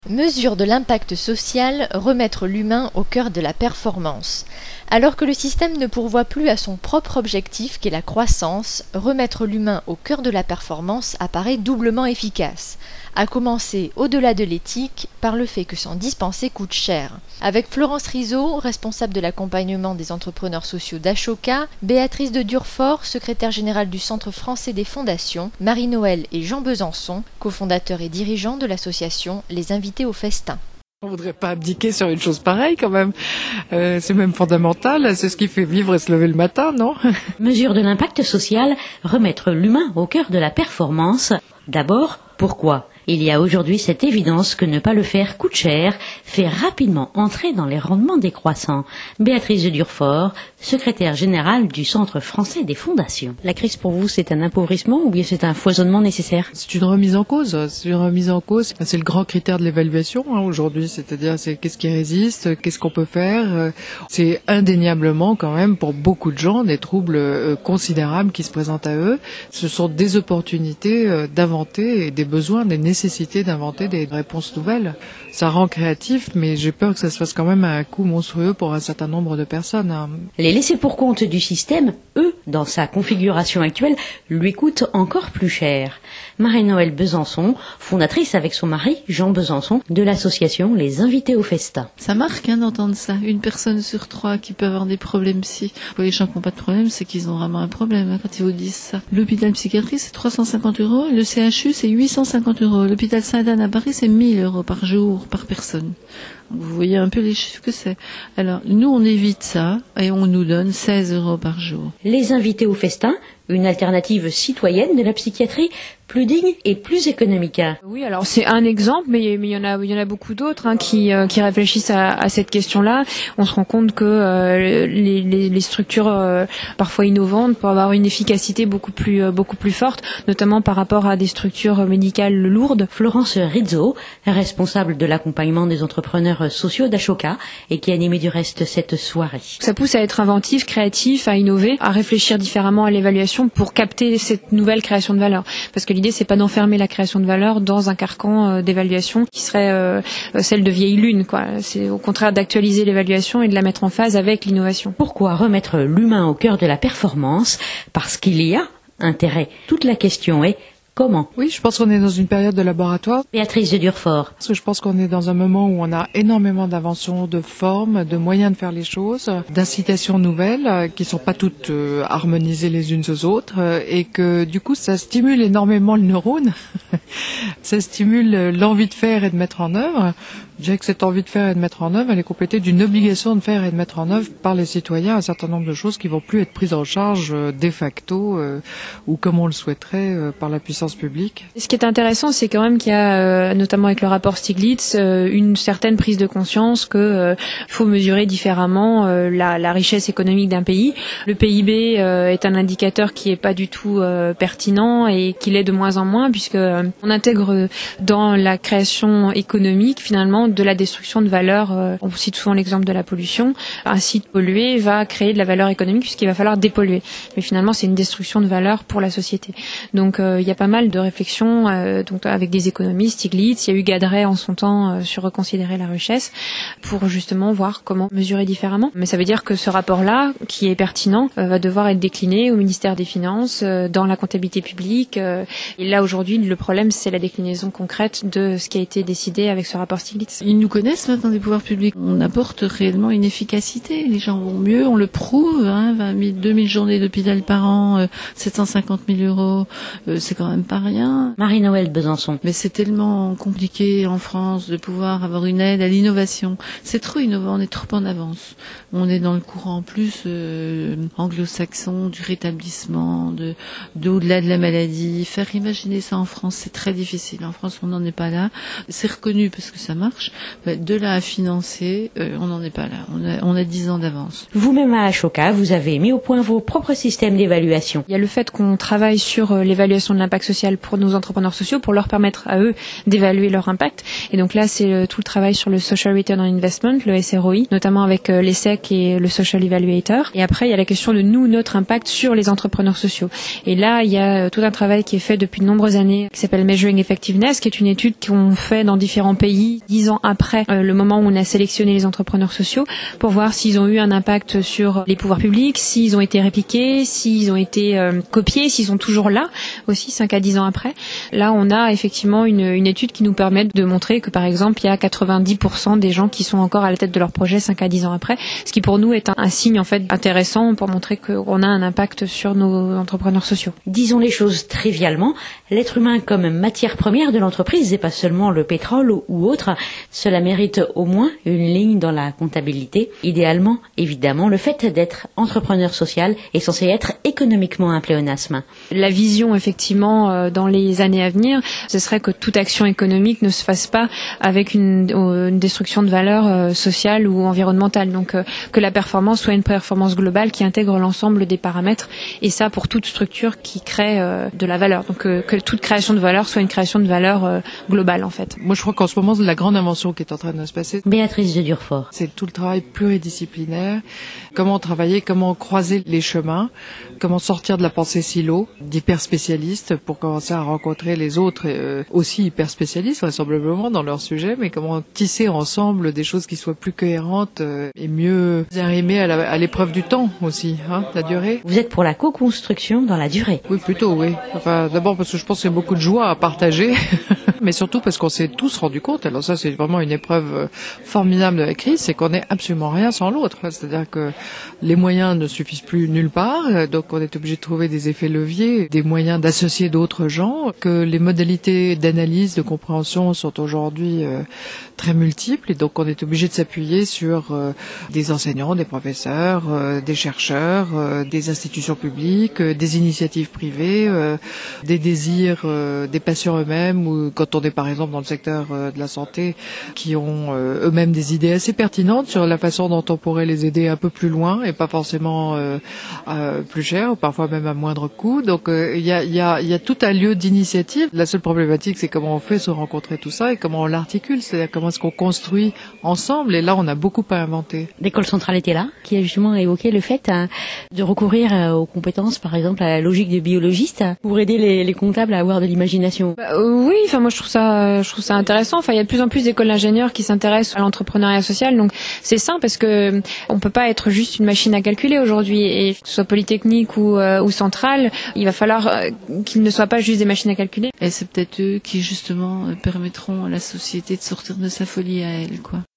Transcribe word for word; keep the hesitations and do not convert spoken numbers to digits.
Mesure de l'impact social, remettre l'humain au cœur de la performance. Alors que le système ne pourvoit plus à son propre objectif qu'est la croissance, remettre l'humain au cœur de la performance apparaît doublement efficace, à commencer, au-delà de l'éthique, par le fait que s'en dispenser coûte cher. Avec Florence Rizzo, responsable de l'accompagnement des entrepreneurs sociaux d'Ashoka, Béatrice de Durfort, secrétaire générale du Centre français des fondations, Marie-Noël et Jean Besançon, cofondateurs et dirigeants de l'association Les Invités au Festin. On ne voudrait pas abdiquer sur une chose pareille quand même. Euh, c'est même fondamental, c'est ce qui fait vivre et se lever le matin, non? Mesure de l'impact social, remettre l'humain au cœur de la performance. D'abord, pourquoi ? Il y a aujourd'hui cette évidence que ne pas le faire coûte cher, fait rapidement entrer dans les rendements décroissants. Béatrice de Durfort, secrétaire générale du Centre français des fondations. La crise pour vous, c'est un appauvrissement ou bien c'est un foisonnement nécessaire ? C'est une remise en cause. C'est une remise en cause. C'est le grand critère de l'évaluation hein, aujourd'hui, c'est-à-dire c'est qu'est-ce qui résiste, qu'est-ce qu'on peut faire. C'est indéniablement quand même pour beaucoup de gens des troubles euh, considérables qui se présentent à eux. Ce sont des opportunités euh, d'inventer et des besoins, des nécessités d'inventer des réponses nouvelles. Ça rend créatif, mais j'ai peur que ça se fasse quand même à un coût monstrueux pour un certain nombre de personnes. Les laissés pour compte du système, eux, dans sa configuration actuelle, lui coûtent encore plus cher. Marie-Noël Besançon, fondatrice avec son mari, Jean Besançon, de l'association Les Invités au Festin. Ça marque hein, d'entendre ça. Une personne sur trois qui peut avoir des problèmes psy. Pour les gens qui n'ont pas de problème, c'est qu'ils ont vraiment un problème hein, quand ils vous disent ça. L'hôpital psychiatrie, c'est trois cent cinquante euros. Le C H U, c'est huit cent cinquante euros. L'hôpital Sainte-Anne à Paris, c'est mille euros par jour, par personne. Vous voyez un peu les chiffres que c'est. Alors, nous, on évite ça et on nous donne seize euros par jour. Les Invités au Festin, une alternative citoyenne de la psychiatrie, plus digne et plus économique. Oui, alors c'est un exemple, mais mais il y en a il y en a beaucoup d'autres hein, qui euh, qui réfléchissent à, à cette question-là. On se rend compte que euh, les, les les structures euh, parfois innovantes peuvent avoir une efficacité beaucoup plus euh, beaucoup plus forte, notamment par rapport à des structures médicales lourdes. Florence Rizzo, responsable de l'accompagnement des entrepreneurs sociaux d'Ashoka et qui animait du reste cette soirée. Ça pousse à être inventif, créatif, à innover, à réfléchir différemment à l'évaluation pour capter cette nouvelle création de valeur. Parce que l'idée, c'est pas d'enfermer la création de valeur dans un carcan euh, d'évaluation qui serait euh, celle de vieille lune, quoi. C'est au contraire d'actualiser l'évaluation et de la mettre en phase avec l'innovation. Pourquoi remettre l'humain au cœur de la performance ? Parce qu'il y a intérêt. Toute la question est comment ? Oui, je pense qu'on est dans une période de laboratoire. Béatrice de Durfort. Parce que je pense qu'on est dans un moment où on a énormément d'inventions, de formes, de moyens de faire les choses, d'incitations nouvelles euh, qui sont pas toutes euh, harmonisées les unes aux autres euh, et que du coup ça stimule énormément le neurone. Ça stimule l'envie de faire et de mettre en œuvre. Je dirais que cette envie de faire et de mettre en œuvre, elle est complétée d'une obligation de faire et de mettre en œuvre par les citoyens un certain nombre de choses qui vont plus être prises en charge euh, de facto euh, ou comme on le souhaiterait euh, par la puissance publique. Ce qui est intéressant, c'est quand même qu'il y a, euh, notamment avec le rapport Stiglitz, euh, une certaine prise de conscience que euh, il faut mesurer différemment euh, la, la richesse économique d'un pays. Le P I B euh, est un indicateur qui est pas du tout euh, pertinent et qui l'est de moins en moins puisque euh, on intègre dans la création économique finalement de la destruction de valeur. Euh, on cite souvent l'exemple de la pollution. Un site pollué va créer de la valeur économique puisqu'il va falloir dépolluer. Mais finalement, c'est une destruction de valeur pour la société. Donc, euh, il y a pas mal de réflexions euh, donc avec des économistes, Stiglitz, il y a eu Gadret en son temps euh, sur reconsidérer la richesse pour justement voir comment mesurer différemment. Mais ça veut dire que ce rapport-là, qui est pertinent, euh, va devoir être décliné au ministère des Finances, euh, dans la comptabilité publique. Euh, et là, aujourd'hui, le problème, c'est la déclinaison concrète de ce qui a été décidé avec ce rapport Stiglitz. Ils nous connaissent maintenant des pouvoirs publics. On apporte réellement une efficacité. Les gens vont mieux, on le prouve. Hein, vingt mille, deux mille journées d'hôpital par an, euh, sept cent cinquante mille euros, euh, c'est quand même pas rien. Marie-Noël Besançon. Mais c'est tellement compliqué en France de pouvoir avoir une aide à l'innovation. C'est trop innovant, on est trop en avance. On est dans le courant plus euh, anglo-saxon du rétablissement, de, de au-delà de la maladie. Faire imaginer ça en France, c'est très difficile. En France, on n'en est pas là. C'est reconnu parce que ça marche. Mais de là à financer, euh, on n'en est pas là. On a, on a dix ans d'avance. Vous-même à Ashoka, vous avez mis au point vos propres systèmes d'évaluation. Il y a le fait qu'on travaille sur l'évaluation de l'impact social social pour nos entrepreneurs sociaux, pour leur permettre à eux d'évaluer leur impact. Et donc là, c'est euh, tout le travail sur le Social Return on Investment, le S R O I, notamment avec euh, l'E S E C et le Social Evaluator. Et après, il y a la question de nous, notre impact sur les entrepreneurs sociaux. Et là, il y a euh, tout un travail qui est fait depuis de nombreuses années, qui s'appelle Measuring Effectiveness, qui est une étude qu'on fait dans différents pays, dix ans après euh, le moment où on a sélectionné les entrepreneurs sociaux, pour voir s'ils ont eu un impact sur les pouvoirs publics, s'ils ont été répliqués, s'ils ont été euh, copiés, s'ils sont toujours là, aussi cinq à dix ans après. Là, on a effectivement une, une étude qui nous permet de montrer que, par exemple, il y a quatre-vingt-dix pour cent des gens qui sont encore à la tête de leur projet cinq à dix ans après, ce qui pour nous est un, un signe en fait intéressant pour montrer qu'on a un impact sur nos entrepreneurs sociaux. Disons les choses trivialement, l'être humain comme matière première de l'entreprise et pas seulement le pétrole ou autre, cela mérite au moins une ligne dans la comptabilité. Idéalement, évidemment, le fait d'être entrepreneur social est censé être économiquement un pléonasme. La vision, effectivement, dans les années à venir, ce serait que toute action économique ne se fasse pas avec une, une destruction de valeur sociale ou environnementale. Donc, que la performance soit une performance globale qui intègre l'ensemble des paramètres, et ça pour toute structure qui crée de la valeur. Donc, que toute création de valeur soit une création de valeur globale, en fait. Moi, je crois qu'en ce moment, la grande invention qui est en train de se passer, Béatrice de Durfort, c'est tout le travail pluridisciplinaire. Comment travailler, comment croiser les chemins, comment sortir de la pensée silo, d'hyper spécialistes pour commencer à rencontrer les autres euh, aussi hyper spécialistes vraisemblablement dans leur sujet, mais comment tisser ensemble des choses qui soient plus cohérentes euh, et mieux arrimées à, la, à l'épreuve du temps aussi, hein, la durée. Vous êtes pour la co-construction dans la durée? Oui, plutôt, oui. Enfin, d'abord parce que je pense qu'il y a beaucoup de joie à partager, mais surtout parce qu'on s'est tous rendu compte, alors ça c'est vraiment une épreuve formidable de la crise, c'est qu'on n'est absolument rien sans l'autre. C'est-à-dire que les moyens ne suffisent plus nulle part, donc on est obligé de trouver des effets leviers, des moyens d'associer d'autres gens, que les modalités d'analyse, de compréhension sont aujourd'hui euh, très multiples, et donc on est obligé de s'appuyer sur euh, des enseignants, des professeurs, euh, des chercheurs, euh, des institutions publiques, euh, des initiatives privées, euh, des désirs euh, des patients eux-mêmes, ou quand on est par exemple dans le secteur euh, de la santé, qui ont euh, eux-mêmes des idées assez pertinentes sur la façon dont on pourrait les aider un peu plus loin et pas forcément euh, euh, plus cher, ou parfois même à moindre coût. Donc il euh, y, a, y, a, y a tout un lieu d'initiative. La seule problématique, c'est comment on fait se rencontrer tout ça et comment on l'articule, c'est-à-dire comment est-ce qu'on construit ensemble. Et là, on a beaucoup à inventer. L'école centrale était là, qui a justement évoqué le fait hein, de recourir euh, aux compétences, par exemple à la logique de biologiste, pour aider les, les comptables à avoir de l'imagination. Bah, euh, oui, enfin moi je trouve ça, je trouve ça intéressant. Enfin il y a de plus en plus d'écoles d'ingénieurs qui s'intéressent à l'entrepreneuriat social, donc c'est sain parce que on peut pas être juste une machine à calculer aujourd'hui, et que ce soit polytechnique ou, euh, ou centrale, il va falloir euh, qu'ils ne soient pas juste des machines à calculer. Et c'est peut-être eux qui justement permettront à la société de sortir de sa folie à elle, quoi.